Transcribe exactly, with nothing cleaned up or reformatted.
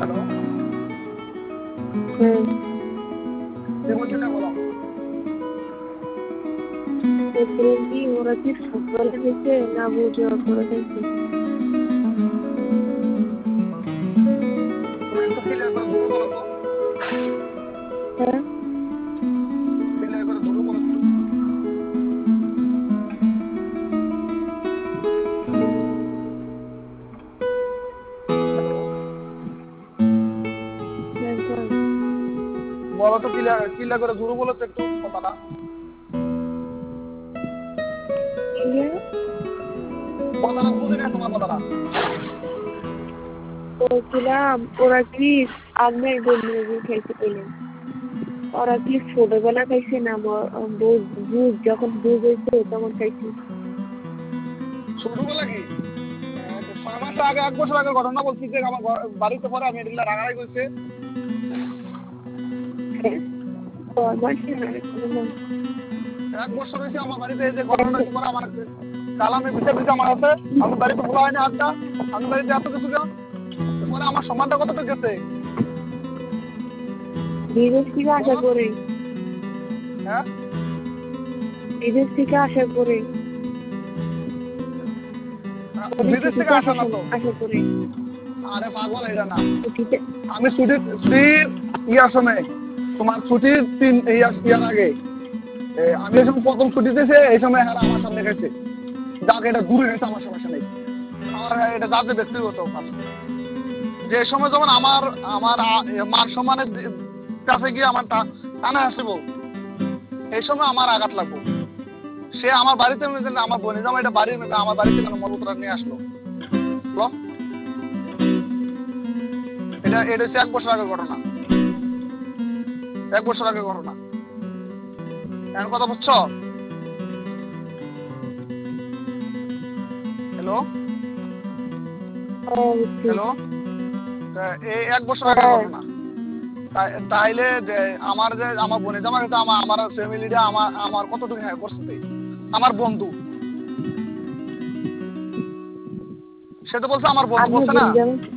Hello, হুম। কি বলছিলে বলো। বলছিলাম কি ওরা কি ছোটবেলা খাইছে না বুঝে করে খাইছে? তুমি একটু ক্লিয়ার করে ধরো বলো তো, হ্যাঁ, ক্লিয়ার করে ধরো বলো একটু। হ্যালো, একদম। বলো তো, ক্লিয়ার ক্লিয়ার করে ধরো বলো তো একটু কথাটা। ক্লিয়ার কথাটা বুঝে না তোমার কথাটা। বলছিলাম ওরা কি আমের বন্ধু খাইছে পেলেন? ওরা কি ছোটবেলা খাইছে না বুঝ যখন বুঝ হয়েছে তখন খাইছে? ছোটবেলা কি আহ, ছয় মাস আগে, এক বছর আগে ঘটনা বলছি যে আমার ঘর- বাড়িতে পরে আমি এগুলা রাগারাগি করছে। হ্যাঁ, তো আমার কি হয় না? এক বছর হয়েছে আমার বাড়িতে এই যে ঘটনাটা হয়েছে পরে আমার কালামে বিচার দিতে আমার আছে। আমি বাড়িতে বলা হয়নি আড্ডা, আমি বাড়িতে এত কিছু কেন, পরে আমার সম্মানটা কতটা গেছে। বিদেশ থেকে আশা বলো। করে হ্যাঁ, বিদেশ থেকে আশা করে অনেক বিদেশ থেকে ছুটিতে আসা না আশা তো। আশা করে আরে পাগল, এটা না। ছুটিতে। আমি ছুটি ছুটির ইয়ার সময়, তোমার ছুটির তিন ইয়ার ইয়ার আগে এ, আমি এই সময় প্রথম ছুটি দিয়েছে, এই সময় হারা আমার সামনে গেছে। যাক, এটা দূরে গেছে, আমার সমস্যা নেই। আমার এটা যাতে ব্যক্তিগত ব্যাপার। যে সময় যখন আমার আমার আ- এ, মান সম্মানের দি- কাছে গিয়ে আমার টা- টানে আসিব, এই সময় আমার আঘাত লাগবো। সে আমার বাড়িতে এমনি যে আমার বোনে জামা এটা বাড়ির মেয়ে, আমার বাড়িতে কেন মলত্রা নিয়ে আসলো বলো? এটা এটা হচ্ছে এক বছর আগের ঘটনা, এক বছর আগের ঘটনা। এখন কথা বুঝছো? হ্যালো, হ্যাঁ, বুঝছি। হ্যালো, এই এক বছর আগের হ্যাঁ, ঘটনা। তাই- তাইলে যে আমার যে আমার বোনে জামা কিন্তু আমার আমার ফ্যামিলিটা আমার আমার কতটুকু হ্যাঁ করছে, আমার বন্ধু। সে তো বলছে আমার বন্ধু আপনার বলছে না। বোন যেমন